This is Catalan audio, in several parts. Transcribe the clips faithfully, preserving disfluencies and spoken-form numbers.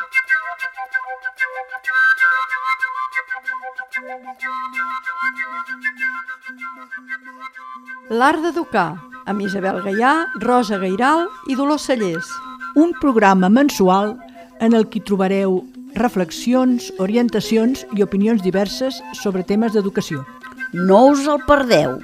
L'art d'educar, amb Isabel Gaià, Rosa Gairal i Dolors Cellers. Un programa mensual en el que trobareu reflexions, orientacions i opinions diverses sobre temes d'educació. No us el perdeu!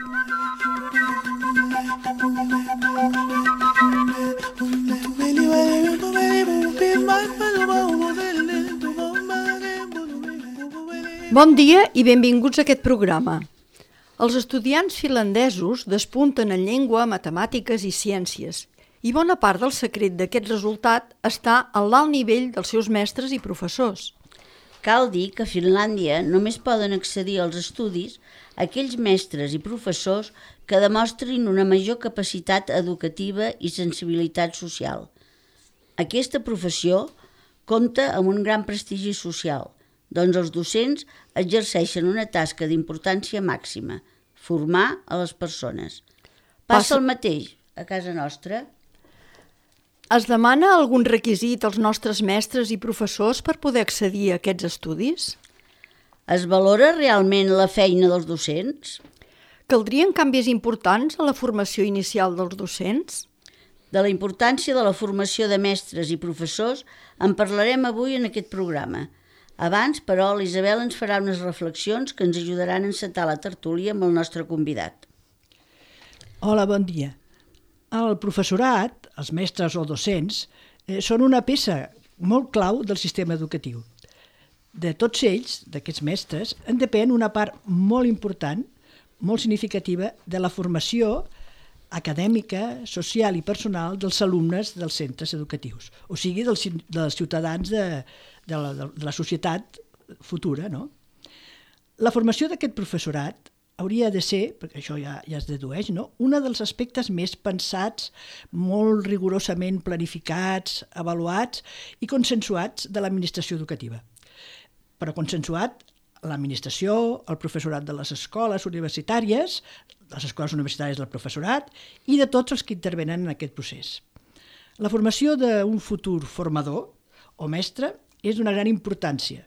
Bon dia i benvinguts a aquest programa. Els estudiants finlandesos despunten en llengua, matemàtiques i ciències, i bona part del secret d'aquest resultat està a l'alt nivell dels seus mestres i professors. Cal dir que a Finlàndia només poden accedir als estudis aquells mestres i professors que demostrin una major capacitat educativa i sensibilitat social. Aquesta professió compta amb un gran prestigi social, doncs els docents exerceixen una tasca d'importància màxima, formar a les persones. Passa el mateix a casa nostra. Es demana algun requisit als nostres mestres i professors per poder accedir a aquests estudis? Es valora realment la feina dels docents? Caldrien canvis importants a la formació inicial dels docents? De la importància de la formació de mestres i professors en parlarem avui en aquest programa. Abans, però, l'Isabel ens farà unes reflexions que ens ajudaran a encetar la tertúlia amb el nostre convidat. Hola, bon dia. El professorat, els mestres o docents, eh, són una peça molt clau del sistema educatiu. De tots ells, d'aquests mestres, en depèn una part molt important, molt significativa, de la formació acadèmica, social i personal dels alumnes dels centres educatius, o sigui, dels, dels ciutadans de, de, la, de la societat futura, no? La formació d'aquest professorat hauria de ser, perquè això ja, ja es dedueix, no? Un dels aspectes més pensats, molt rigorosament planificats, avaluats i consensuats de l'administració educativa. Però consensuat l'administració, el professorat de les escoles universitàries, les escoles universitàries del professorat i de tots els que intervenen en aquest procés. La formació d'un futur formador o mestre és d'una gran importància.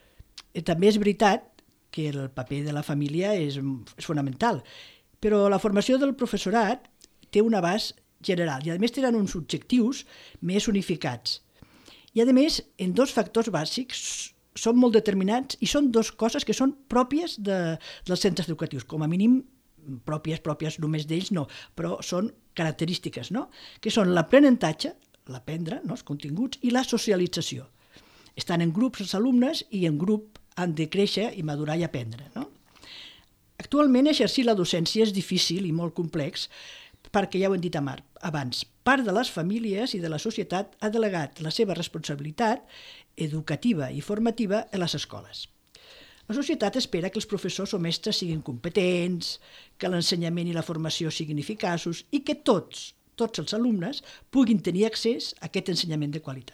I també és veritat que el paper de la família és, és fonamental, però la formació del professorat té un abast general i a més tenen uns objectius més unificats. I a més, en dos factors bàsics són molt determinants i són dues coses que són pròpies de, dels centres educatius, com a mínim pròpies, pròpies només d'ells no, però són característiques, no? Que són l'aprenentatge, l'aprendre, no? Els continguts, i la socialització. Estan en grups els alumnes i en grup han de créixer i madurar i aprendre, no? Actualment exercir la docència és difícil i molt complex perquè ja ho hem dit abans, part de les famílies i de la societat ha delegat la seva responsabilitat educativa i formativa a les escoles. La societat espera que els professors o mestres siguin competents, que l'ensenyament i la formació siguin eficaços i que tots, tots els alumnes puguin tenir accés a aquest ensenyament de qualitat.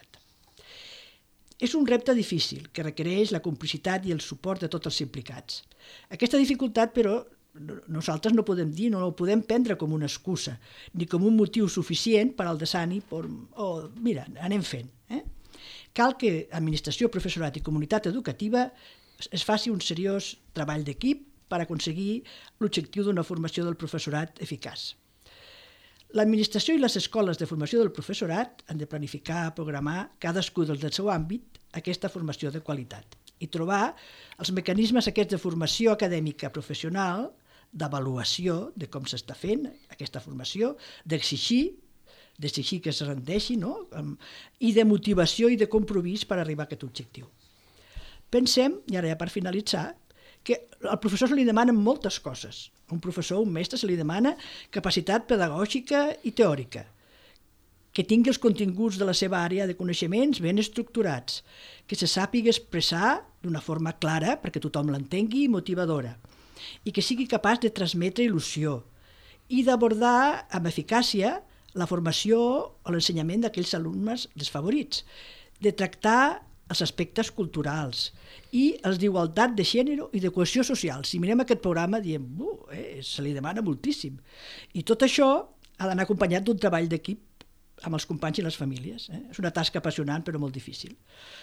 És un repte difícil que requereix la complicitat i el suport de tots els implicats. Aquesta dificultat, però, nosaltres no podem dir, no ho podem prendre com una excusa, ni com un motiu suficient per al desànim, o mira, anem fent. Eh? Cal que administració, professorat i comunitat educativa es faci un seriós treball d'equip per aconseguir l'objectiu d'una formació del professorat eficaç. L'administració i les escoles de formació del professorat han de planificar, programar, cadascú del seu àmbit, aquesta formació de qualitat i trobar els mecanismes aquests de formació acadèmica professional, d'avaluació de com s'està fent aquesta formació, d'exigir, d'exigir que es rendeixi, no? I de motivació i de compromís per arribar a aquest objectiu. Pensem, i ara ja per finalitzar, que al professor se li demanen moltes coses. A un professor, un mestre, se li demana capacitat pedagògica i teòrica, que tingui els continguts de la seva àrea de coneixements ben estructurats, que se sàpiga expressar d'una forma clara perquè tothom l'entengui i motivadora, i que sigui capaç de transmetre il·lusió i d'abordar amb eficàcia la formació o l'ensenyament d'aquells alumnes desfavorits, de tractar els aspectes culturals i els d'igualtat de gènere i de cohesió social. Si mirem aquest programa diem, uh, eh, se li demana moltíssim. I tot això ha d'anar acompanyat d'un treball d'equip amb els companys i les famílies. Eh? És una tasca apassionant però molt difícil.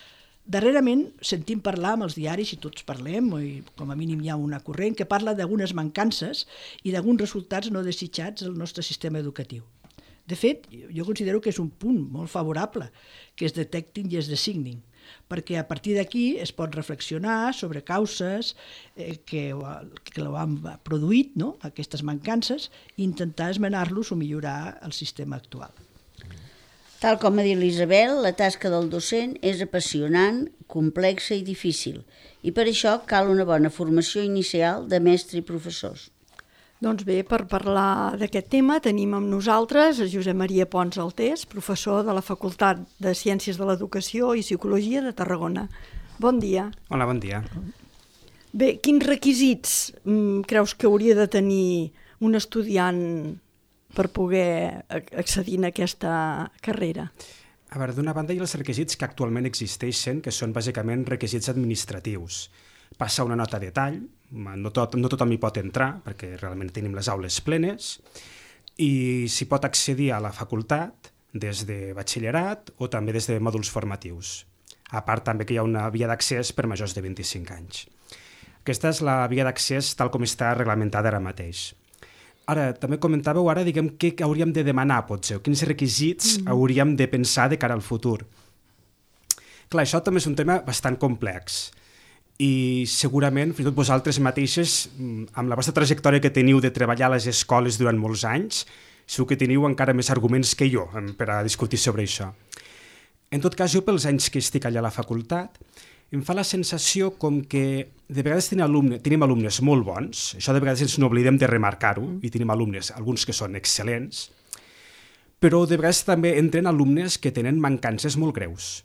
darrerament sentim parlar amb els diaris, i tots parlem, i com a mínim hi ha una corrent, que parla d'algunes mancances i d'alguns resultats no desitjats del nostre sistema educatiu. De fet, jo considero que és un punt molt favorable que es detectin i es designin, perquè a partir d'aquí es pot reflexionar sobre causes eh, que, que ho han produït, no? Aquestes mancances, i intentar esmenar-los o millorar el sistema actual. Tal com ha dit l'Isabel, la tasca del docent és apassionant, complexa i difícil, i per això cal una bona formació inicial de mestre i professors. Doncs bé, per parlar d'aquest tema tenim amb nosaltres a Josep Maria Pons Altés, professor de la Facultat de Ciències de l'Educació i Psicologia de Tarragona. Bon dia. Hola, bon dia. Bé, quins requisits mm, creus que hauria de tenir un estudiant per poder accedir a aquesta carrera? A veure, d'una banda hi ha els requisits que actualment existeixen, que són bàsicament requisits administratius. Passar una nota de tall, no, tot, no tothom hi pot entrar, perquè realment tenim les aules plenes, i s'hi pot accedir a la facultat des de batxillerat o també des de mòduls formatius. A part també que hi ha una via d'accés per majors de vint-i-cinc anys. Aquesta és la via d'accés tal com està reglamentada ara mateix. Ara, també comentàveu ara, diguem, què hauríem de demanar, potser, quins requisits mm. hauríem de pensar de cara al futur. Clar, això també és un tema bastant complex i segurament, fins i tot vosaltres mateixes, amb la vostra trajectòria que teniu de treballar a les escoles durant molts anys, segur que teniu encara més arguments que jo per a discutir sobre això. En tot cas, jo pels anys que estic allà a la facultat, em fa la sensació com que de vegades tenim, alumne, tenim alumnes molt bons, això de vegades ens n'oblidem de remarcar-ho, i tenim alumnes, alguns que són excel·lents, però de vegades també entren alumnes que tenen mancances molt greus.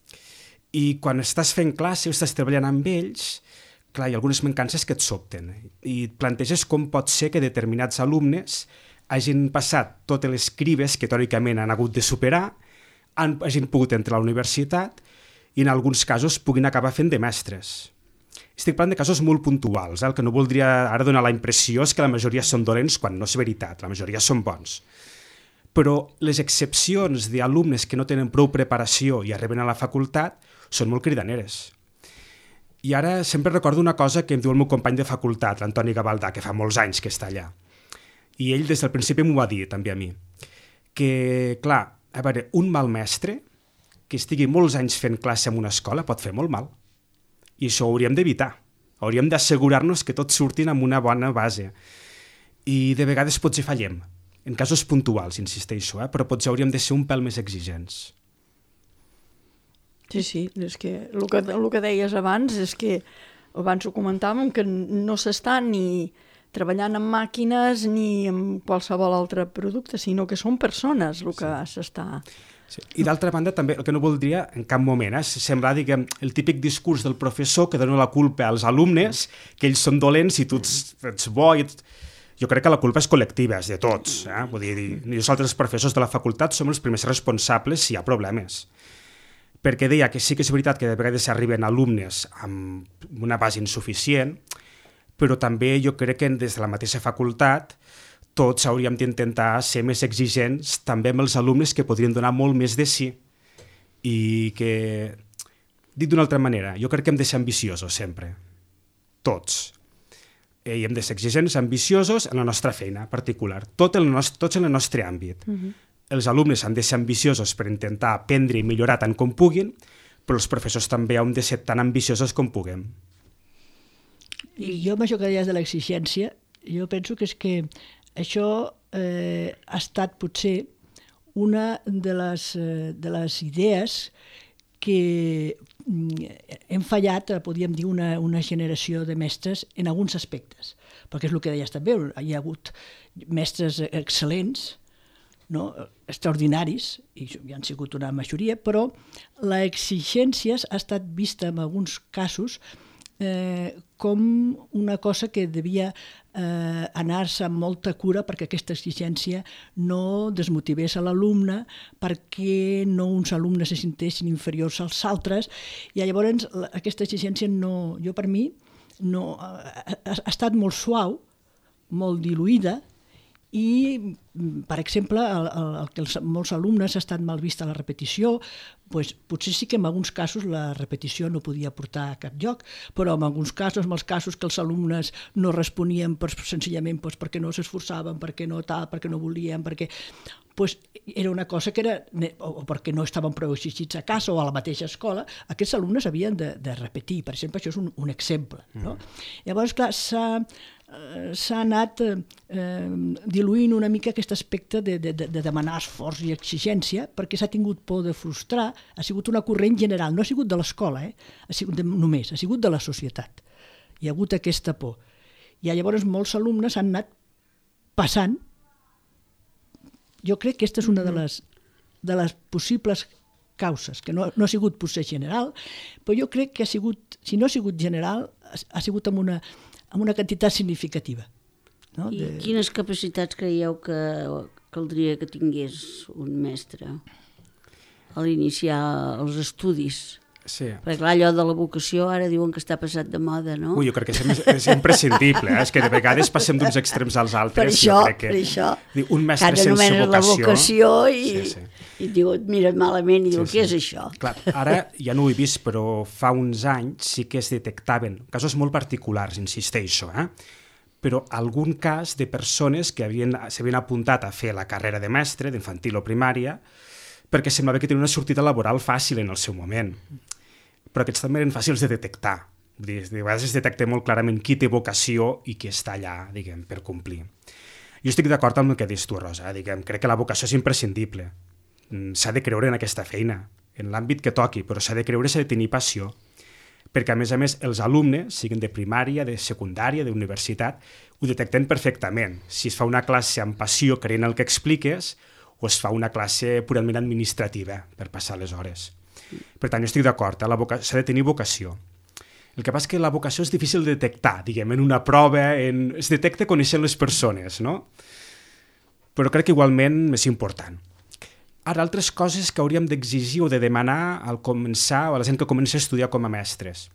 I quan estàs fent classe o estàs treballant amb ells, clar, hi ha algunes mancances que et sobten, i et planteges com pot ser que determinats alumnes hagin passat totes les crides que teòricament han hagut de superar, han, hagin pogut entrar a la universitat i en alguns casos puguin acabar fent de mestres. Estic parlant de casos molt puntuals, eh? El que no voldria ara donar la impressió és que la majoria són dolents quan no és veritat, la majoria són bons. Però les excepcions d'alumnes que no tenen prou preparació i arriben a la facultat són molt cridaneres. I ara sempre recordo una cosa que em diu el meu company de facultat, l'Antoni Gavaldà, que fa molts anys que està allà. I ell des del principi m'ho va dir també a mi, que, clar, a veure, un mal mestre que estigui molts anys fent classe en una escola pot fer molt mal. I això ho hauríem d'evitar. Hauríem d'assegurar-nos que tots surtin amb una bona base. I de vegades potser fallem. En casos puntuals, insisteixo, eh? Però potser hauríem de ser un pèl més exigents. Sí, sí, és que el que, el que deies abans és que abans ho comentàvem que no s'està ni treballant amb màquines ni amb qualsevol altre producte, sinó que són persones el que sí. s'està... Sí. I d'altra banda també el que no voldria en cap moment és eh, semblar, diguem, el típic discurs del professor que dona la culpa als alumnes, que ells són dolents i tu ets, ets bo i ets... Jo crec que la culpa és col·lectiva, és de tots. Eh? Vull dir, nosaltres els professors de la facultat som els primers responsables si hi ha problemes. Perquè deia que sí que és veritat que de vegades arriben alumnes amb una base insuficient, però també jo crec que des de la mateixa facultat tots hauríem d'intentar ser més exigents també amb els alumnes que podrien donar molt més de si. I que, dit d'una altra manera, jo crec que hem de ser ambiciosos sempre. Tots. I hem de ser exigents, ambiciosos en la nostra feina particular, tot el nostre, tots en el nostre àmbit. Uh-huh. Els alumnes han de ser ambiciosos per intentar aprendre i millorar tant com puguin, però els professors també hem de ser tan ambiciosos com puguem. I jo amb això que deies de l'exigència, jo penso que és que això eh, ha estat potser una de les, eh, de les idees que hem fallat, podríem dir, una, una generació de mestres en alguns aspectes, perquè és el que deies també, hi ha hagut mestres excel·lents, no? Extraordinaris, i hi han sigut una majoria, però l'exigència ha estat vista en alguns casos eh, com una cosa que devia eh, anar-se amb molta cura perquè aquesta exigència no desmotivés a l'alumne, perquè no uns alumnes se sentessin inferiors als altres, i llavors aquesta exigència no, jo per mi no, ha, ha estat molt suau, molt diluïda, i, per exemple, el, el, el que els, molts alumnes ha estat mal vista la repetició, doncs, potser sí que en alguns casos la repetició no podia portar a cap lloc, però en alguns casos, en els casos que els alumnes no responien per, senzillament doncs, perquè no s'esforçaven, perquè no tal, perquè no volien, perquè... Pues era una cosa que era, o perquè no estaven prou exigits a casa o a la mateixa escola, aquests alumnes havien de, de repetir. Per exemple, això és un, un exemple. No? Mm. Llavors, clar, s'ha, s'ha anat eh, diluint una mica aquest aspecte de, de, de demanar esforç i exigència, perquè s'ha tingut por de frustrar, ha sigut una corrent general, no ha sigut de l'escola, eh? Ha sigut de, només, ha sigut de la societat. Hi ha hagut aquesta por. I llavors molts alumnes han anat passant. Jo crec que aquesta és una de les, de les possibles causes, que no, no ha sigut potser general, però jo crec que ha sigut, si no ha sigut general, ha sigut amb una, amb una quantitat significativa. No? I de... quines capacitats creieu que caldria que tingués un mestre a l'iniciar els estudis? Sí. Perquè clar, allò de la vocació ara diuen que està passat de moda, no? Ui, jo crec que és, és imprescindible, eh? És que de vegades passem d'uns extrems als altres. Per això, jo crec que, per això. Un mestre sense vocació... la vocació i, sí, sí. i diu, mira malament, i diu, sí, què sí. és això? Clar, ara ja no ho he vist, però fa uns anys sí que es detectaven casos molt particulars, insisteixo, eh? Però algun cas de persones que s'havien apuntat a fer la carrera de mestre, d'infantil o primària, perquè semblava que tenien una sortida laboral fàcil en el seu moment. Però aquests també eren fàcils de detectar. De vegades es detecta molt clarament qui té vocació i qui està allà, diguem, per complir. Jo estic d'acord amb el que dius tu, Rosa. Diguem, crec que la vocació és imprescindible. S'ha de creure en aquesta feina, en l'àmbit que toqui, però s'ha de creure, s'ha de tenir passió. Perquè, a més a més, els alumnes, siguin de primària, de secundària, d'universitat, ho detecten perfectament. Si es fa una classe amb passió creient el que expliques, o es fa una classe purament administrativa per passar les hores. Per tant, jo estic d'acord, eh? Voca... s'ha de tenir vocació. El que passa és que la vocació és difícil de detectar, diguem, en una prova, en... es detecta coneixent les persones, no? Però crec que igualment és important. Ara, altres coses que hauríem d'exigir o de demanar al començar, o a la gent que comença a estudiar com a mestres.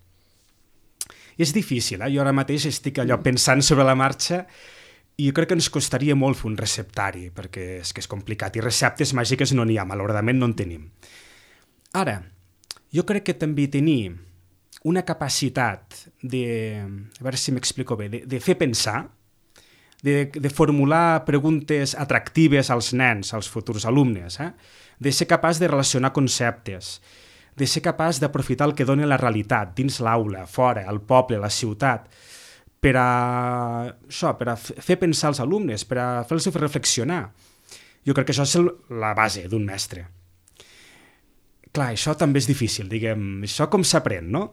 I és difícil, eh? Jo ara mateix estic allò pensant sobre la marxa i jo crec que ens costaria molt fer un receptari, perquè és que és complicat, i receptes màgiques no n'hi ha, malauradament no en tenim. Ara, jo crec que també tenir una capacitat de, a veure si m'explico bé, de, de fer pensar, de, de formular preguntes atractives als nens, als futurs alumnes, eh? De ser capaç de relacionar conceptes, de ser capaç d'aprofitar el que dona la realitat dins l'aula, fora, al poble, a la ciutat, per a, això, per a fer pensar els alumnes, per a fer-los reflexionar. Jo crec que això és el, la base d'un mestre. Clar, això també és difícil, diguem, això com s'aprèn, no?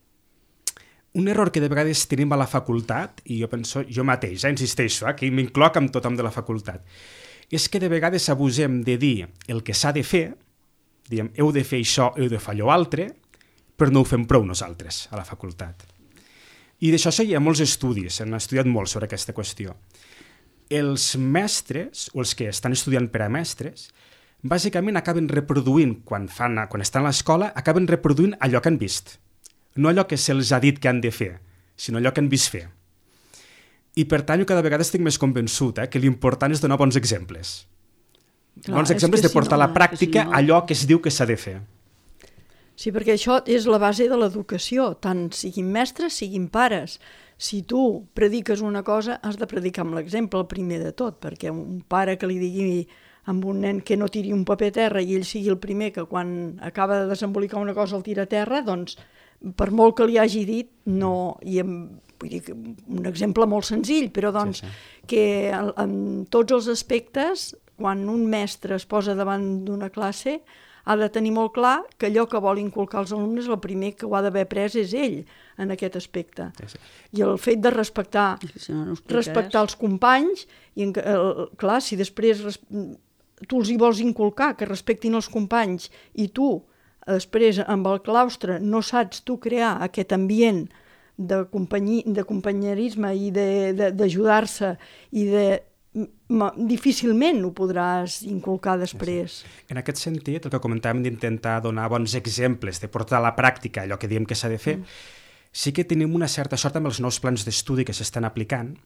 Un error que de vegades tenim a la facultat, i jo penso, jo mateix, eh, insisteixo, eh, que m'incloc amb tothom de la facultat, és que de vegades abusem de dir el que s'ha de fer, diguem, heu de fer això, heu de fer allò altre, però no ho fem prou nosaltres a la facultat. I d'això hi ha molts estudis, han estudiat molt sobre aquesta qüestió. Els mestres, o els que estan estudiant per a mestres, bàsicament acaben reproduint, quan, fan, quan estan a l'escola, acaben reproduint allò que han vist. No allò que se'ls ha dit que han de fer, sinó allò que han vist fer. I per tant, jo cada vegada estic més convençut eh, que l'important és donar bons exemples. Clar, bons exemples de portar si no, a la pràctica si no... allò que es diu que s'ha de fer. Sí, perquè això és la base de l'educació, tant siguin mestres, siguin pares. Si tu prediques una cosa, has de predicar amb l'exemple, el primer de tot, perquè un pare que li digui amb un nen que no tiri un paper a terra i ell sigui el primer que quan acaba de desembolicar una cosa el tira a terra, doncs per molt que li hagi dit, no... I amb, vull dir, un exemple molt senzill, però doncs sí, sí. que en tots els aspectes, quan un mestre es posa davant d'una classe, ha de tenir molt clar que allò que vol inculcar als alumnes, el primer que ho ha d'haver pres és ell en aquest aspecte. Sí, sí. I el fet de respectar, si no, no respectar els companys, i el, clar, si després tu els hi vols inculcar que respectin els companys i tu després amb el claustre no saps tu crear aquest ambient de, companyi, de companyerisme i d'ajudar-se i de difícilment ho podràs inculcar després. En aquest sentit, el que comentàvem d'intentar donar bons exemples, de portar a la pràctica allò que diem que s'ha de fer, mm. sí que tenim una certa sort amb els nous plans d'estudi que s'estan aplicant,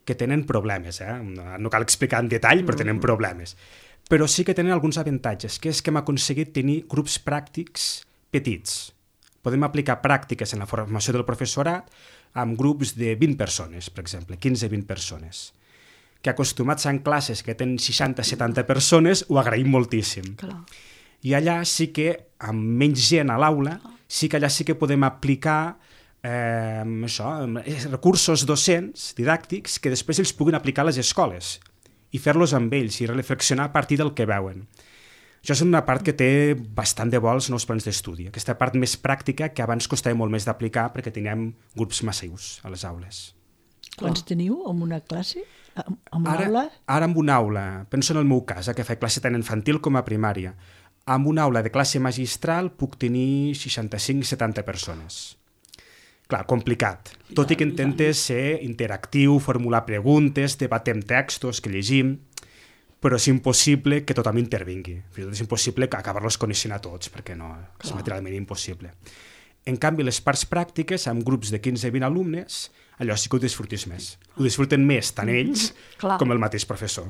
que tenen problemes, eh? no, no cal explicar en detall, però tenen problemes. Però sí que tenen alguns avantatges, que és que hem aconseguit tenir grups pràctics petits. Podem aplicar pràctiques en la formació del professorat amb grups de vint persones, per exemple, quinze a vint persones. Que acostumats en classes que tenen seixanta a setanta persones, ho agraïm moltíssim. Clar. I allà sí que, amb menys gent a l'aula, sí que allà sí que podem aplicar eh, això, recursos docents, didàctics, que després ells puguin aplicar a les escoles i fer-los amb ells i reflexionar a partir del que veuen. Això és una part que té bastant de bo els nous plans d'estudi, aquesta part més pràctica que abans costava molt més d'aplicar perquè teníem grups massius a les aules. Quants teniu en una classe? En una Ara, aula? ara en una aula, penso en el meu cas, eh, que faig classe tant infantil com a primària, amb una aula de classe magistral puc tenir seixanta-cinc a setanta persones. Clar, complicat. Tot i que intentes ser interactiu, formular preguntes, debatem textos que llegim, però és impossible que tothom intervingui. Fins i tot és impossible acabar-los coneixent a tots, perquè no, és materialment impossible. En canvi, les parts pràctiques, amb grups de quinze a vint alumnes, allò sí que ho disfrutis més. Ho disfruten més tant ells Clar. com el mateix professor.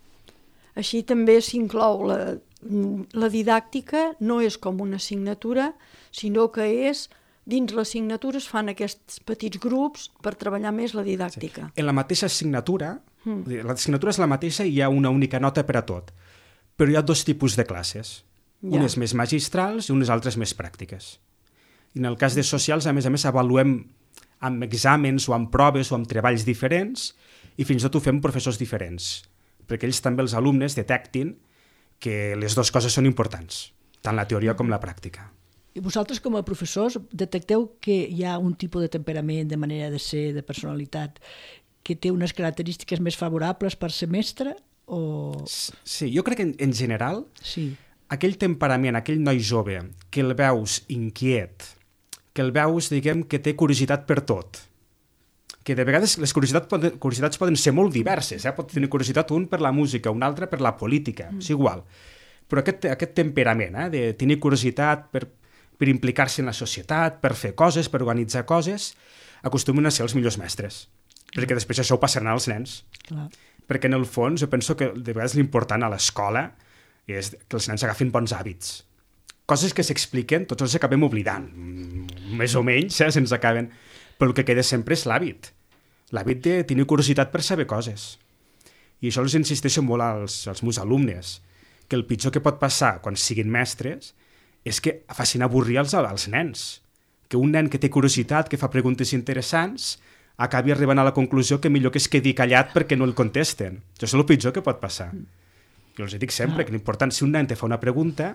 Així també s'inclou la, la didàctica, no és com una assignatura, sinó que és, dins l'assignatura es fan aquests petits grups per treballar més la didàctica. En la mateixa assignatura, mm. l'assignatura és la mateixa i hi ha una única nota per a tot, però hi ha dos tipus de classes, Ja. unes més magistrals i unes altres més pràctiques. I en el cas de socials, a més a més, avaluem amb exàmens o amb proves o amb treballs diferents i fins i tot ho fem professors diferents, perquè ells també, els alumnes, detectin que les dues coses són importants, tant la teoria com la pràctica. I vosaltres, com a professors, detecteu que hi ha un tipus de temperament, de manera de ser, de personalitat, que té unes característiques més favorables per ser mestre? O... Sí, jo crec que en, en general Sí. aquell temperament, aquell noi jove, que el veus inquiet, que el veus, diguem, que té curiositat per tot, que de vegades les curiositats poden, curiositats poden ser molt diverses, eh? Pot tenir curiositat un per la música, un altre per la política, mm. és igual. Però aquest, aquest temperament, eh? de tenir curiositat per, per implicar-se en la societat, per fer coses, per organitzar coses, acostumen a ser els millors mestres, mm. perquè després això ho passaran als nens. Clar. Perquè en el fons jo penso que de vegades l'important a l'escola és que els nens agafin bons hàbits. Coses que s'expliquen, tots els acabem oblidant, més o menys, eh, se'ns acaben, però el que queda sempre és l'hàbit. L'hàbit de tenir curiositat per saber coses. I això els insisteixo molt als, als meus alumnes, que el pitjor que pot passar quan siguin mestres és que facin avorrir els, els nens. Que un nen que té curiositat, que fa preguntes interessants, acabi arribant a la conclusió que millor que es quedi callat perquè no el contesten. Això és el pitjor que pot passar. Jo els dic sempre ah. que l'important, si un nen te fa una pregunta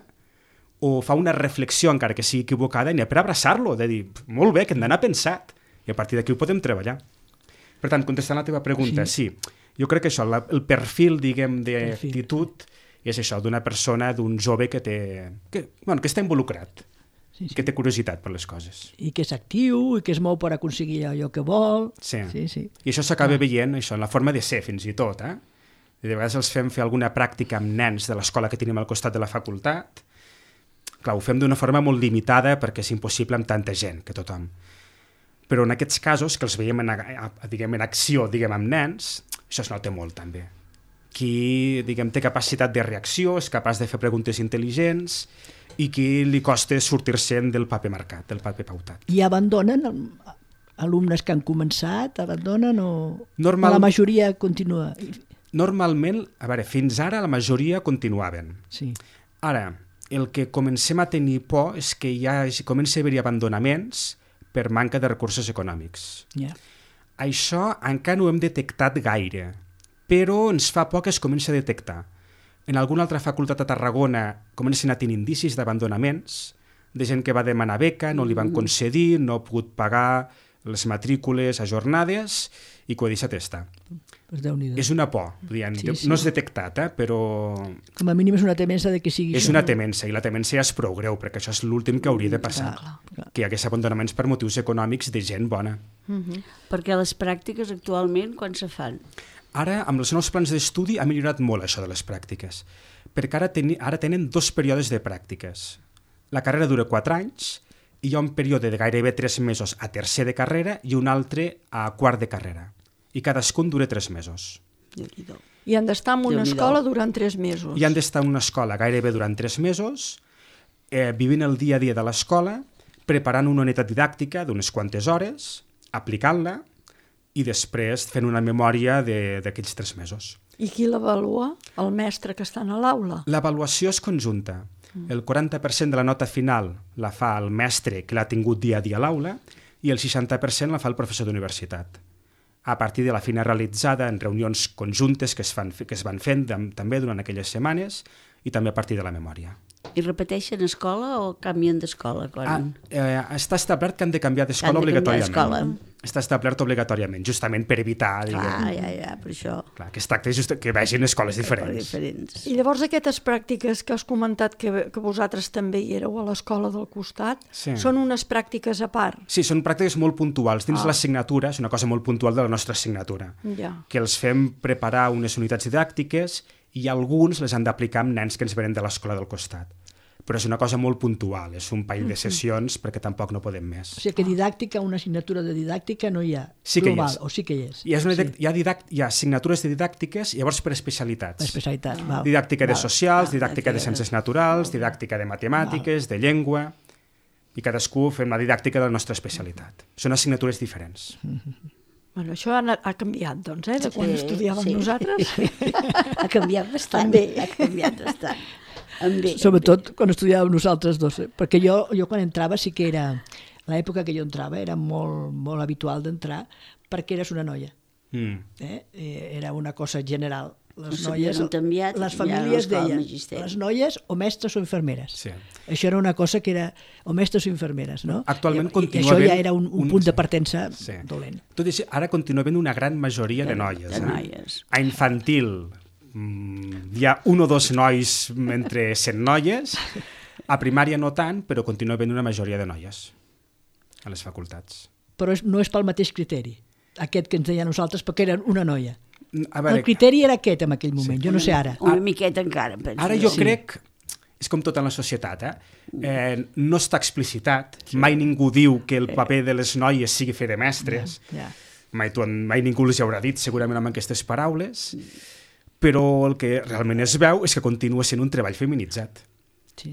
o fa una reflexió, encara que sigui equivocada, n'hi ha per abraçar-lo, de dir, molt bé, que hem d'anar pensat, i a partir d'aquí ho podem treballar. Per tant, contestant la teva pregunta, sí, sí jo crec que això, la, el perfil, diguem, d'actitud és això, d'una persona, d'un jove que té, que, bueno, que està involucrat, sí, sí. que té curiositat per les coses. I que és actiu, i que es mou per aconseguir allò que vol. Sí, sí, sí. I això s'acaba ah. veient, això, en la forma de ser, fins i tot, eh? I de vegades els fem fer alguna pràctica amb nens de l'escola que tenim al costat de la facultat. Clar, ho fem d'una forma molt limitada perquè és impossible amb tanta gent, que tothom. Però en aquests casos, que els veiem en, diguem, en acció, diguem, amb nens, això es nota molt, també. Qui, diguem, té capacitat de reacció, és capaç de fer preguntes intel·ligents i qui li costa sortir-se'n del paper marcat, del paper pautat. I abandonen alumnes que han començat, abandonen o Normal... la majoria continua? Normalment, a veure, fins ara la majoria continuaven. Sí. Ara, el que comencem a tenir por és que ja comença a haver-hi abandonaments per manca de recursos econòmics. Yeah. Això encara no ho hem detectat gaire, però ens fa por que es comença a detectar. En alguna altra facultat a Tarragona comencen a tenir indicis d'abandonaments, de gent que va demanar beca, no li van concedir, no ha pogut pagar les matrícules ajornades i que ho ha deixat estar. Pues és una por, dient, sí, sí. No és detectat, eh, però... Com a mínim és una temença de que sigui És això. una temença, i la temença ja és prou greu, perquè això és l'últim que hauria de passar. Clar, clar. Que hi hagués abandonaments per motius econòmics de gent bona. Mm-hmm. Perquè les pràctiques actualment, quan se fan? Ara, amb els nous plans d'estudi, ha millorat molt això de les pràctiques, perquè ara, ten, ara tenen dos períodes de pràctiques. La carrera dura quatre anys, i hi ha un període de gairebé tres mesos a tercer de carrera i un altre a quart de carrera. i cadascun dura tres mesos. Déu-n'hi-do. I han d'estar en una Déu-n'hi-do. escola durant tres mesos. I han d'estar en una escola gairebé durant tres mesos, eh, vivint el dia a dia de l'escola, preparant una unitat didàctica d'unes quantes hores, aplicant-la i després fent una memòria de- d'aquells tres mesos. I qui l'avalua? El mestre que està a l'aula. L'avaluació és conjunta. El quaranta per cent de la nota final la fa el mestre que l'ha tingut dia a dia a l'aula i el seixanta per cent la fa el professor d'universitat. A partir de la feina realitzada en reunions conjuntes que es, fan, que es van fent també durant aquelles setmanes i també a partir de la memòria. I repeteixen escola o canvien d'escola? Quan... Ah, eh, està establert que han de canviar d'escola Han de canviar obligatòriament. d'escola. Està establert obligatòriament, justament per evitar Clar, diguem, ja, ja, per això. clar, que es tracta just que vegin escoles diferents. Diferents. I llavors aquestes pràctiques que has comentat que, que vosaltres també hi éreu a l'escola del costat, Sí. són unes pràctiques a part. Sí, són pràctiques molt puntuals. Dins Ah. l'assignatura, és una cosa molt puntual de la nostra assignatura, Ja. que els fem preparar unes unitats didàctiques i alguns les han d'aplicar amb nens que ens venen de l'escola del costat. Però és una cosa molt puntual, és un parell de sessions perquè tampoc no podem més. O sigui que didàctica, una assignatura de didàctica no hi ha Sí que hi global, és. o sí que hi és. Hi ha, una, sí. hi, ha didact, hi ha assignatures de didàctiques, llavors per especialitats. Especialitats, val. Didàctica de Val. socials, Ah, didàctica de didàctica. ciències naturals, didàctica de matemàtiques, de llengua, i cadascú fem la didàctica de la nostra especialitat. Són assignatures diferents. Bueno, això ha, ha canviat, doncs, eh, de quan Sí, estudiàvem sí. nosaltres. Ha canviat bastant. També. Ha canviat bastant. En bé. Sobretot quan estudiàvem nosaltres dos, eh? Perquè jo, jo quan entrava sí que era, a l'època que jo entrava era molt, molt habitual d'entrar perquè eres una noia. Mm. Eh? Eh, Era una cosa general. Les No noies, s'havien canviat, les ja famílies a l'escola deien, magisteri. les noies o mestres o infermeres. Sí. Això era una cosa que era o mestres o infermeres, no? Actualment I, continua I això ja havent era un, un un- punt de partença Sí. dolent. Tot i així, ara continua havent una gran majoria de noies. de eh? noies. A infantil mm, hi ha un o dos nois entre cent noies, a primària no tant, però continua havent una majoria de noies a les facultats. Però és, no és pel mateix criteri, aquest que ens deia a nosaltres, perquè era una noia. A El veure, criteri era aquest en aquell moment, jo no sé ara. Una miqueta encara, em penso. ara jo Sí. crec, és com tot en la societat, eh? Eh, no està explicitat, mai ningú diu que el paper de les noies sigui fer de mestres, Ja. mai, tu, mai ningú els haurà dit segurament amb aquestes paraules, però el que realment es veu és que continua sent un treball feminitzat. Sí.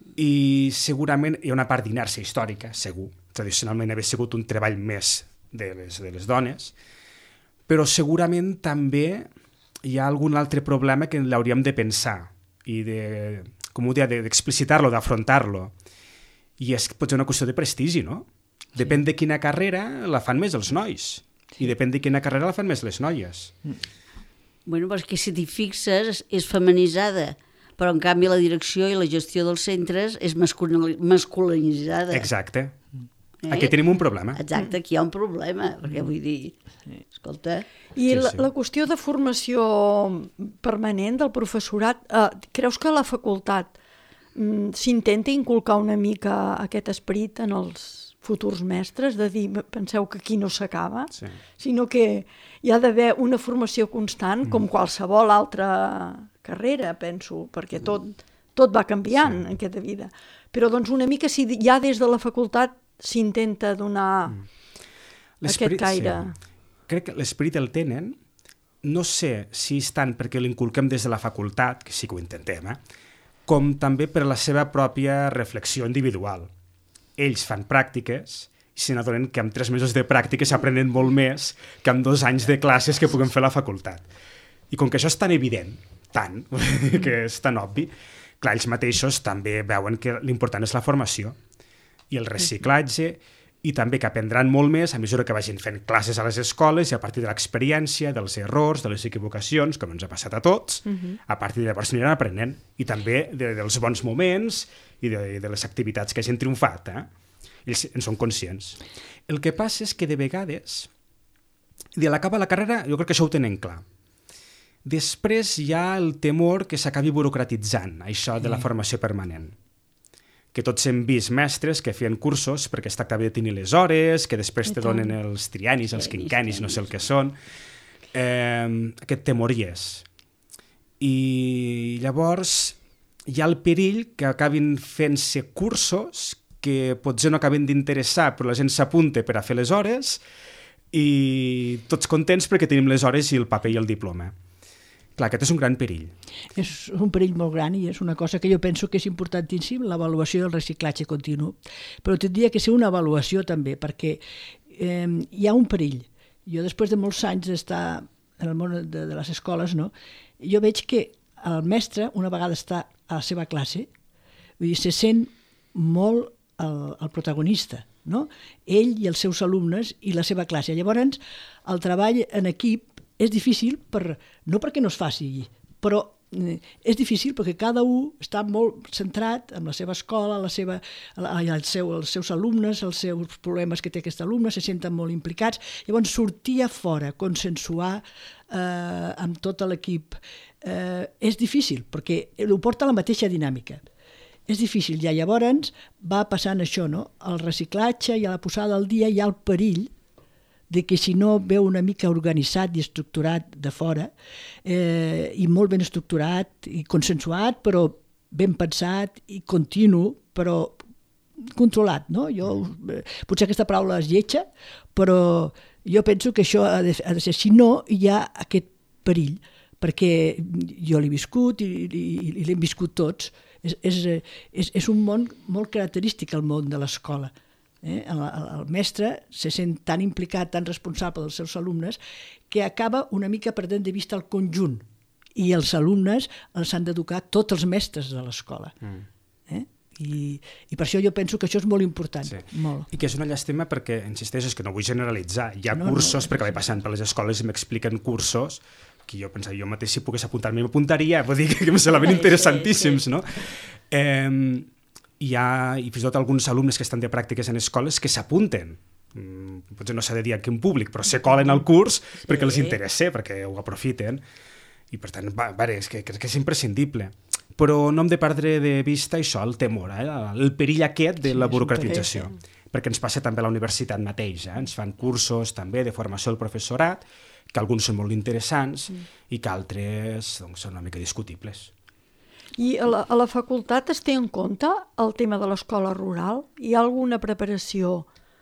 I segurament hi ha una part d'inèrcia històrica, segur. Tradicionalment havia sigut un treball més de les, de les dones, però segurament també hi ha algun altre problema que l'hauríem de pensar i de, com ho deia, d'explicitar-lo, d'afrontar-lo. I és potser una qüestió de prestigi, no? Depèn de quina carrera la fan més els nois i depèn de quina carrera la fan més les noies. Bueno, però és que si t'hi fixes és, és feminitzada, però en canvi la direcció i la gestió dels centres és masculini- masculinitzada. Exacte. Eh? Aquí tenim un problema. Exacte, aquí hi ha un problema, perquè vull dir, escolta, I Sí, la, sí. la qüestió de formació permanent del professorat, eh, creus que a la facultat mm, s'intenta inculcar una mica aquest esperit en els futurs mestres, de dir, penseu que aquí no s'acaba, Sí. sinó que hi ha d'haver una formació constant, Mm. com qualsevol altra carrera, penso, perquè tot, tot va canviant Sí. en aquesta vida. Però doncs una mica si ja des de la facultat s'intenta donar aquest L'esperit- caire. Sí. Crec que l'esperit el tenen, no sé si és tant perquè l'inculquem des de la facultat, que sí que ho intentem, eh? com també per la seva pròpia reflexió individual. Ells fan pràctiques i se n'adonen que amb tres mesos de pràctiques s'aprenen molt més que amb dos anys de classes que puguem fer a la facultat. I com que això és tan evident, tant, que és tan obvi, clar, ells mateixos també veuen que l'important és la formació i el reciclatge, i també que aprendran molt més a mesura que vagin fent classes a les escoles i a partir de l'experiència, dels errors, de les equivocacions, com ens ha passat a tots, uh -huh. a partir de llavors aniran aprenent. I també de, dels bons moments i de, de les activitats que hagin triomfat. Eh? Ells en són conscients. El que passa és que de vegades, de l'acabar la carrera, jo crec que això ho tenen clar. Després hi ha el temor que s'acabi burocratitzant, això de la formació permanent. Que tots hem vist mestres que feien cursos perquè es tractava de tenir les hores, que després te donen els trianis, els quinquenis, no sé el que són. Eh, aquest temor hi és. I llavors hi ha el perill que acabin fent-se cursos que potser no acaben d'interessar, però la gent s'apunta per a fer les hores, i tots contents perquè tenim les hores i el paper i el diploma. Clar, aquest és un gran perill. És un perill molt gran i és una cosa que jo penso que és importantíssim, l'avaluació del reciclatge continu. Però tindria que ser una avaluació també, perquè eh, hi ha un perill. Jo després de molts anys d'estar en el món de, de les escoles, no, jo veig que el mestre, una vegada està a la seva classe, vull dir, se sent molt el, el protagonista, no? Ell i els seus alumnes i la seva classe. Llavors, el treball en equip és difícil, per, no perquè no es faci, però eh, és difícil perquè cada un està molt centrat en la seva escola, la seva, el seu, els seus alumnes, els seus problemes que té aquest alumne, se senten molt implicats. Llavors, sortir a fora, consensuar eh, amb tot l'equip, eh, és difícil, perquè ho porta a la mateixa dinàmica. És difícil, ja llavors va passant això, no? El reciclatge i a la posada al dia hi ha el perill de que si no veu una mica organitzat i estructurat de fora, eh, i molt ben estructurat i consensuat, però ben pensat i continu, però controlat, no? Jo, eh, potser aquesta paraula és lletja, però jo penso que això ha de, ha de ser, si no, hi ha aquest perill, perquè jo l'he viscut i, i, i l'hem viscut tots. És, és, és, és un món molt característic, el món de l'escola. Eh? El, el mestre se sent tan implicat, tan responsable dels seus alumnes, que acaba una mica perdent de vista el conjunt, i els alumnes els han d'educar tots els mestres de l'escola. Mm. Eh? I, I per això jo penso que això és molt important. Sí. Molt. I que és una llàstima perquè, insisteixo, és que no vull generalitzar. Hi ha no, cursos, no, perquè vaig passant per les escoles i m'expliquen cursos que jo pensava, jo mateix si pogués apuntar-me, m'apuntaria, vull dir que em semblaven interessantíssims, no? Eh, hi ha, i fins i tot alguns alumnes que estan de pràctiques en escoles que s'apunten, mm, potser no s'ha de dir aquí en públic, però se colen al curs sí. perquè els interessa, perquè ho aprofiten, i per tant, va, va, és que crec que és imprescindible. Però no hem de perdre de vista això, el temor, eh? el perill aquest de sí, la burocratització, perquè ens passa també a la universitat mateix, eh? Ens fan cursos també de formació del professorat, que alguns són molt interessants mm. i que altres doncs, són una mica discutibles. I a la, a la facultat es té en compte el tema de l'escola rural? Hi ha alguna preparació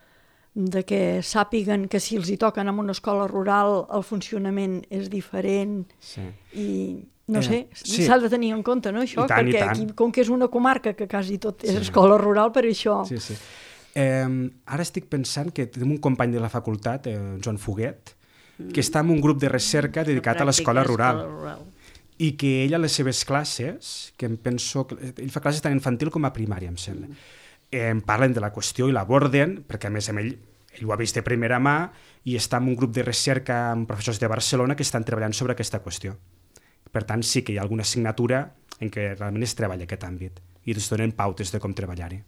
de que sàpiguen que si els hi toquen en una escola rural el funcionament és diferent sí. i no eh, sé, sí. s'ha de tenir en compte, no, això? I tant, perquè i tant. Aquí, com que és una comarca que quasi tot és sí. escola rural, per això... Sí, sí. Eh, ara estic pensant que tenim un company de la facultat, eh, Joan Foguet, que està en un grup de recerca dedicat a l'escola rural. rural. I que ell a les seves classes, que em penso... Ell fa classes tant infantil com a primària, em sembla. Eh, em parlen de la qüestió i l'aborden, perquè a més amb ell, ell ho ha vist de primera mà i està en un grup de recerca amb professors de Barcelona que estan treballant sobre aquesta qüestió. Per tant, sí que hi ha alguna assignatura en què realment es treballa aquest àmbit i es donen pautes de com treballar-hi.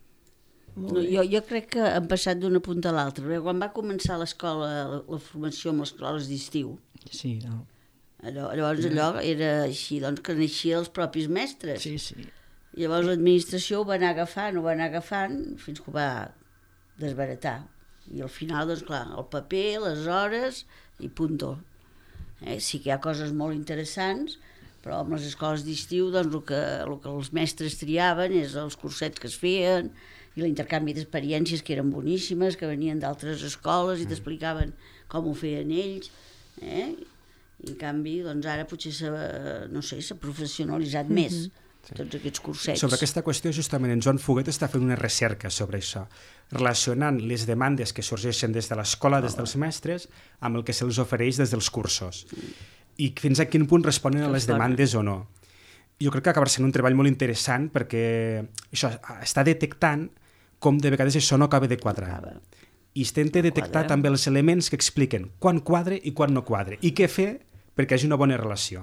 No, jo, jo crec que han passat d'una punta a l'altra. Quan va començar l'escola, la, la formació amb les escoles d'estiu, sí, no. allò, llavors allò era així, doncs que naixien els propis mestres. Sí, sí. Llavors l'administració ho va anar agafant, ho va anar agafant, fins que ho va desbaratar. I al final, doncs clar, el paper, les hores i punto. Eh? Sí que hi ha coses molt interessants, però amb les escoles d'estiu, doncs el que, el que els mestres triaven és els cursets que es feien, i l'intercanvi d'experiències que eren boníssimes, que venien d'altres escoles i t'explicaven com ho feien ells, eh? I en canvi, doncs ara potser s'ha, no sé, s'ha professionalitzat mm-hmm. més sí. tots aquests cursets. Sobre aquesta qüestió, justament, en Joan Foguet està fent una recerca sobre això, relacionant les demandes que sorgeixen des de l'escola, des dels mestres, amb el que se'ls ofereix des dels cursos. I fins a quin punt responen a les demandes o no. Jo crec que acabarà sent un treball molt interessant perquè això està detectant com de vegades això no acaba de quadrar. I intenta detectar quadra. també els elements que expliquen quan quadre i quan no quadre, i què fer perquè hi hagi una bona relació.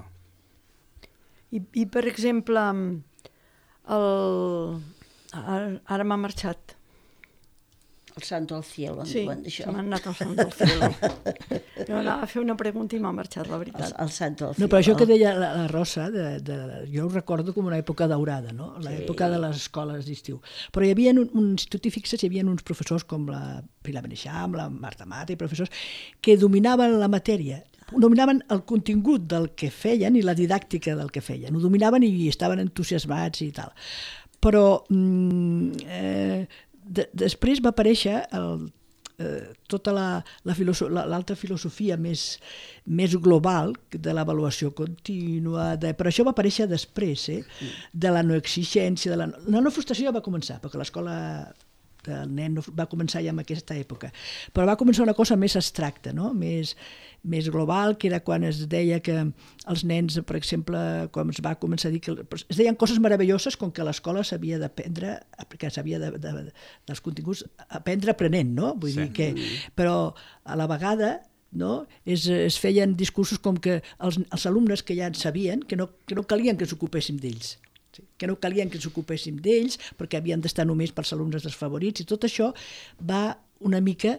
I, i per exemple, el... ara, ara m'ha marxat. El santo al cielo. Sí, se m'ha anat el santo al cielo. Jo anava a fer una pregunta i m'ha marxat, la veritat. El, el santo al cielo. No, però això que deia la, la Rosa, de, de, jo ho recordo com una època daurada, no? L'època sí. de les escoles d'estiu. Però hi havia un, un institut i fixes, hi havia uns professors com la Pilar Beneixam, la Marta Mata i professors que dominaven la matèria, dominaven el contingut del que feien i la didàctica del que feien. Ho dominaven i estaven entusiasmats i tal. Però mm, eh, de, després va aparèixer el, eh, tota la, la filoso la, l'altra filosofia més, més global de l'avaluació contínua, de, però això va aparèixer després, eh? De la no exigència, de la, la no frustració ja va començar, perquè l'escola el nen no, va començar ja en aquesta època, però va començar una cosa més abstracta, no? més, més global, que era quan es deia que els nens, per exemple, quan es va començar a dir que es deien coses meravelloses com que l'escola s'havia d'aprendre, que s'havia de, de, dels continguts aprendre aprenent, no? Vull sí. dir que, però a la vegada no? es, es feien discursos com que els, els alumnes que ja en sabien que no, que no calien que s'ocupéssim d'ells, que no calien que ens ocupéssim d'ells perquè havien d'estar només pels alumnes desfavorits, i tot això va una mica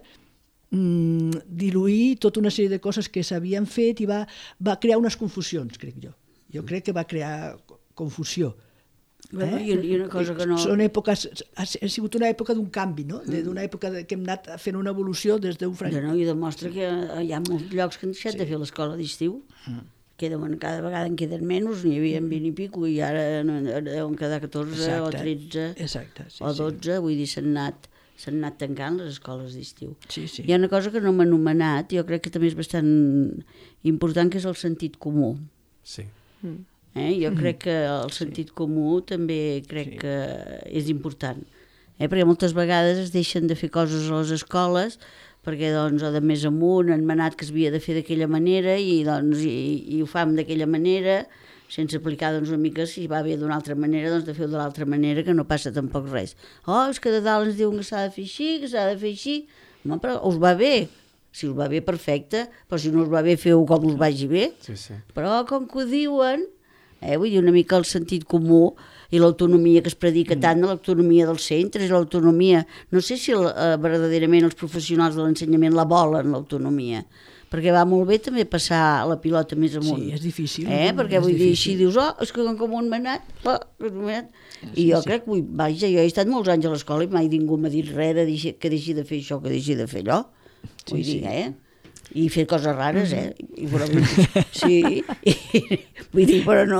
mm, diluir tota una sèrie de coses que s'havien fet i va, va crear unes confusions, crec jo. Jo crec que va crear confusió. Bueno, eh? I una cosa que no... Són èpoques, ha, ha sigut una època d'un canvi, no? D'una època que hem anat fent una evolució des d'un franc... No, I demostra que hi ha molts llocs que han deixat sí. de fer l'escola d'estiu. Mm. Queden, cada vegada en queden menys, n'hi havia vint i pico, i ara deuen quedar catorze exacte, o tretze exacte, sí, o dotze, sí. Vull dir, s'han anat, s'han anat tancant les escoles d'estiu. Sí, sí. Hi ha una cosa que no m'ha anomenat, jo crec que també és bastant important, que és el sentit comú. Sí. Mm. Eh? Jo mm. crec que el sentit sí. comú també crec sí. que és important, eh? Perquè moltes vegades es deixen de fer coses a les escoles perquè doncs, o de més amunt han manat que es havia de fer d'aquella manera i, doncs, i, i ho fam d'aquella manera, sense aplicar doncs, una mica si va bé d'una altra manera, doncs de fer-ho de l'altra manera, que no passa tampoc res. Oh, és que de dalt ens diuen que s'ha de fer així, que s'ha de fer així. No, però us va bé. Si us va bé, perfecte, però si no us va bé, feu com us vagi bé. Sí, sí. Però com que ho diuen, eh, vull dir, una mica el sentit comú i l'autonomia que es predica mm. tant de l'autonomia dels centres, l'autonomia... No sé si uh, verdaderament els professionals de l'ensenyament la volen, l'autonomia, perquè va molt bé també passar la pilota més amunt. Sí, és difícil. Eh? Perquè vull dir, si dius, oh, és que com un manat, oh, manat. I jo sí. crec, vull, vaja, jo he estat molts anys a l'escola i mai ningú m'ha dit res de deixi, que deixi de fer això, que deixi de fer allò. Vull sí, dir, sí. eh? I fer coses rares, eh? I, però, sí, i, vull dir, però no...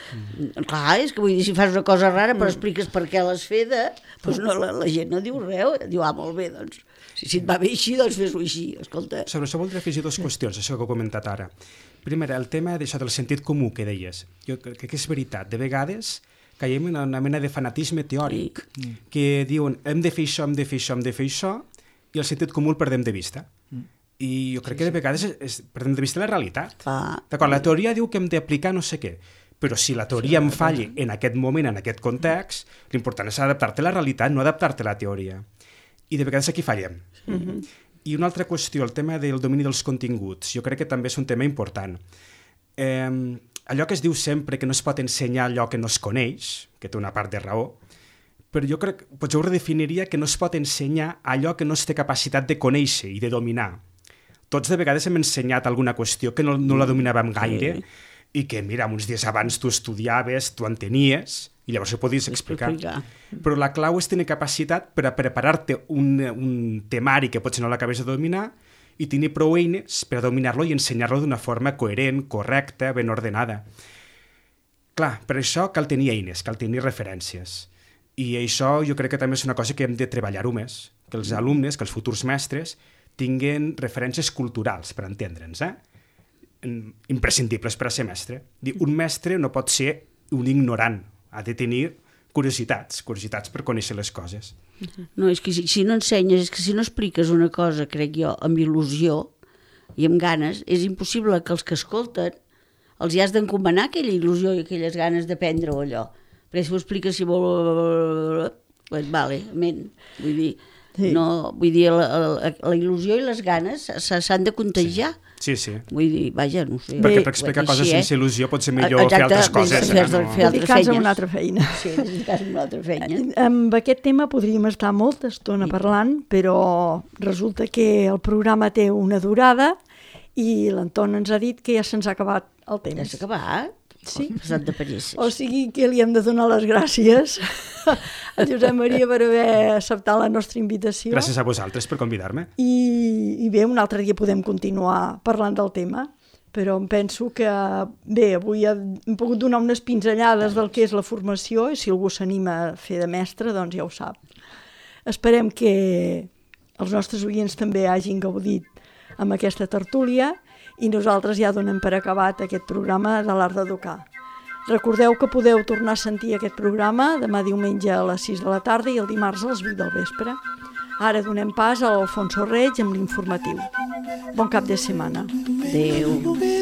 Clar, és que vull dir, si fas una cosa rara però expliques per què l'has feta, doncs no, la, la gent no diu res, diu, ah, molt bé, doncs, si, si et va bé així, doncs fes-ho així, escolta. Sobre això voldria afegir dues qüestions, això que he comentat ara. Primera, el tema d'això del sentit comú que deies. Jo crec que és veritat, de vegades caiem en una mena de fanatisme teòric, sí. que diuen, hem de fer això, hem de fer això, hem de fer això, i el sentit comú el perdem de vista. Mm. I jo crec sí, que de vegades és, és, perdem de vista la realitat. Ah. D'acord, la teoria diu que hem d'aplicar no sé què, però si la teoria sí, em falla en aquest moment, en aquest context, l'important és adaptar-te a la realitat, no adaptar-te a la teoria. I de vegades aquí fallem. Mm-hmm. I una altra qüestió, el tema del domini dels continguts, jo crec que també és un tema important. Eh, allò que es diu sempre que no es pot ensenyar allò que no es coneix, que té una part de raó, però jo crec, potser ho redefiniria que no es pot ensenyar allò que no es té capacitat de conèixer i de dominar. Tots de vegades hem ensenyat alguna qüestió que no, no la dominàvem gaire sí. i que, mira, uns dies abans tu estudiaves, tu entenies i llavors ho podies explicar. explicar. Però la clau és tenir capacitat per a preparar-te un, un temari que potser no l'acabes de dominar i tenir prou eines per a dominar-lo i ensenyar-lo d'una forma coherent, correcta, ben ordenada. Clar, per això cal tenir eines, cal tenir referències. I això jo crec que també és una cosa que hem de treballar-ho més, que els alumnes, que els futurs mestres, tinguen referències culturals per entendre'ns, eh? Imprescindibles per a ser mestre. Un mestre no pot ser un ignorant, ha de tenir curiositats, curiositats per conèixer les coses. No, és que si, si no ensenyes, és que si no expliques una cosa, crec jo, amb il·lusió i amb ganes, és impossible que els que escolten els hi has d'encomanar aquella il·lusió i aquelles ganes d'aprendre-ho allò. Perquè si ho expliques si vol... Pues vale, amén. Vull dir... Sí. No, vull dir, la, la, la il·lusió i les ganes s'han de contagiar. Sí, sí. sí. Vull dir, vaja, no sé. Perquè per explicar coses així, sense il·lusió pot ser millor exacte, fer altres coses. Fer, fer, fer dedicar-nos a una altra feina. Sí, dedicar-nos a una altra feina. Amb aquest tema podríem estar molta estona parlant, però resulta que el programa té una durada i l'Anton ens ha dit que ja se'ns ha acabat el temps. Ja s'ha acabat? Sí. Passat de perisses. O sigui que li hem de donar les gràcies a Josep Maria per haver acceptat la nostra invitació. Gràcies a vosaltres per convidar-me. I, I bé, un altre dia podem continuar parlant del tema, però em penso que, bé, avui hem pogut donar unes pinzellades del que és la formació i si algú s'anima a fer de mestre, doncs ja ho sap. Esperem que, els nostres oients també hagin gaudit amb aquesta tertúlia i nosaltres ja donem per acabat aquest programa de l'Art d'Educar. Recordeu que podeu tornar a sentir aquest programa demà diumenge a les sis de la tarda i el dimarts a les vuit del vespre. Ara donem pas a l'Alfonso Reig amb l'informatiu. Bon cap de setmana. Adéu.